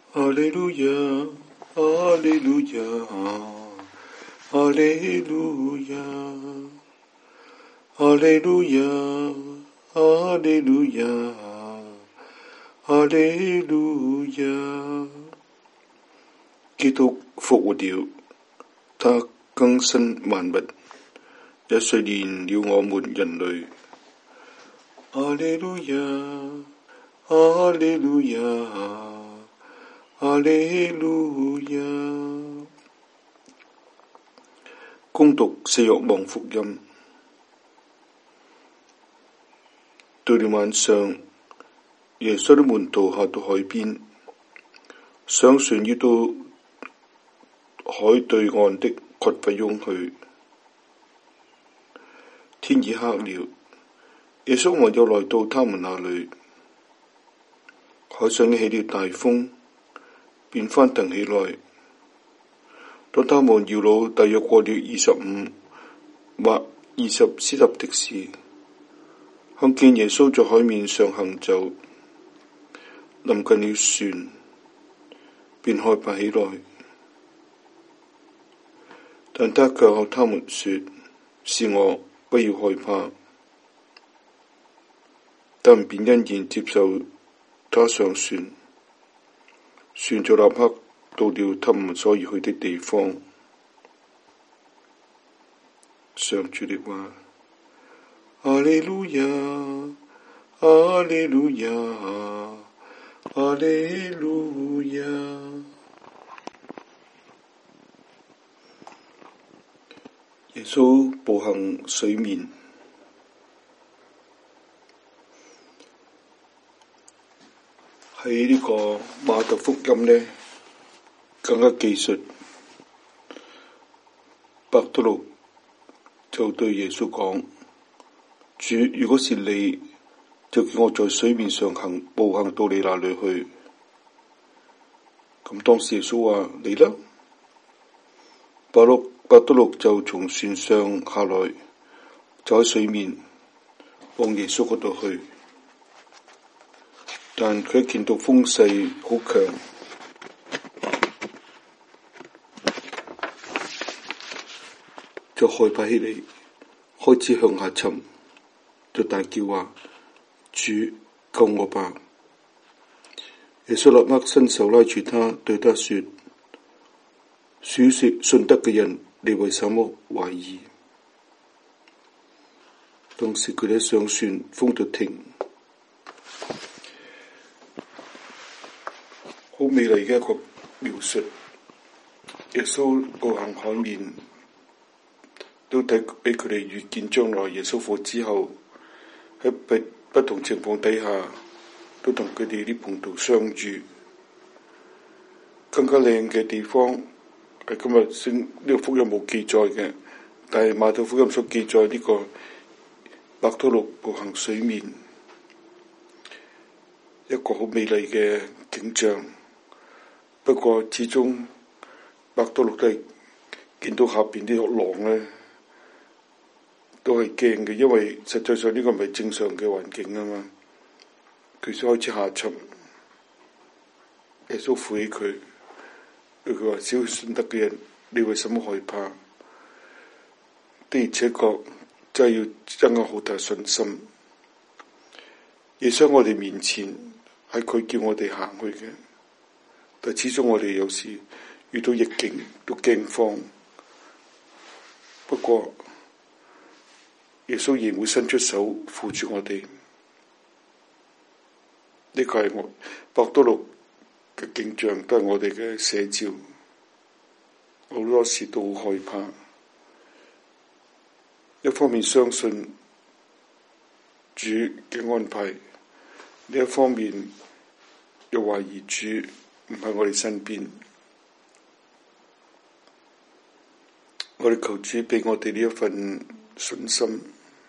哈利路亞，哈利路亞，哈利路亞，哈利路亞，哈利路亞，哈利路亞。基督復活了，他更新萬物，也睡練了我們人類。哈利路亞，哈利路亞，哈利路亞。恭讀聖若望福音。到了晚上，耶穌的門徒下到海邊，上船要到海對岸的掘費翁去。天已黑了，耶穌還又來到他們那裏。海上起了大風，便翻騰起來。當他們搖橹大約過了25或20斯塔狄時，看見耶穌在海面上行走，臨近了船，便害怕起來。但他卻向他們說：是我，不要害怕。他們便欣然接受他上船，船就立刻到了他們所要去的地方。上主的話。哈利路亞，哈利路亞，哈利路亞。耶穌步行水面。喺呢個馬竇福音呢，更加記述伯多祿就對耶穌講：主，如果是你，就叫我在水面上步行到你那裏去。咁當時耶穌話：嚟啦！伯多祿就從船上下來，就喺水面往耶穌嗰度去。但佢一見到風勢好強，就害怕起嚟，開始向下沉，就大叫話：主，救我吧！耶穌立刻伸手拉住他，對他說：主說信德嘅人，你為什麼懷疑？當時佢哋一上船，風就停。好美麗嘅一個描述。耶穌步行海面，都睇俾佢哋預見將來耶穌復活之後，喺不同情況底下，都同佢哋啲門徒相遇。更加靚嘅地方係今日呢個福音冇記載嘅，但係馬竇福音所記載呢個伯多祿步行水面，一個好美麗嘅景象。不過始終伯多祿都係見到下邊啲浪呢，都係驚嘅，因為實際上呢個唔係正常嘅環境啊嘛。佢先開始下沉，耶穌扶起佢，佢話：小信德嘅人，你為什麼害怕？的而且確真係要增加好大信心。耶穌喺我哋面前，係佢叫我哋行去嘅。但始終我哋有時遇到逆境都驚慌，不過耶穌仍會伸出手扶住我哋。呢個係我伯多祿嘅景象，都係我哋嘅寫照。好多時都好害怕，一方面相信主嘅安排，另一方面又懷疑主唔喺我哋身邊。我哋求主俾我哋呢一份信心，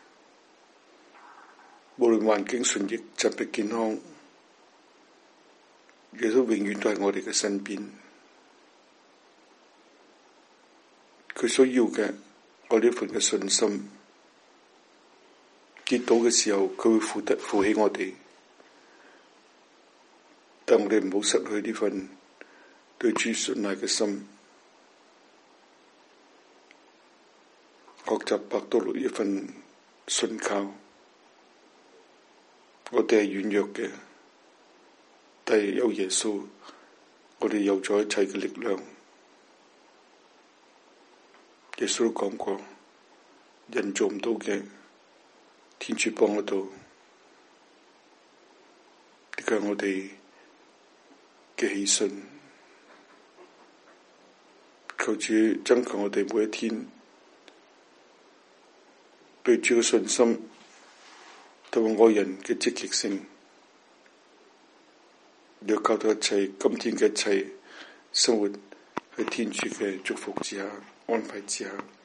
無論環境順逆、疾病健康，耶穌永遠都喺我哋嘅身邊。佢需要嘅我呢份嘅信心，跌倒嘅時候佢會扶起我哋。但我哋唔好失去呢份對主信賴嘅心，學習伯多祿一份信靠。我哋係軟弱嘅，但係有耶穌，我哋有咗一切嘅力量。耶穌都講過，人做唔到嘅，天主幫得到。呢個係我哋嘅喜訊。求主增強我哋每一天對主嘅信心，同埋愛人嘅積極性，要靠到一切今天嘅一切生活喺天主嘅祝福之下、安排之下。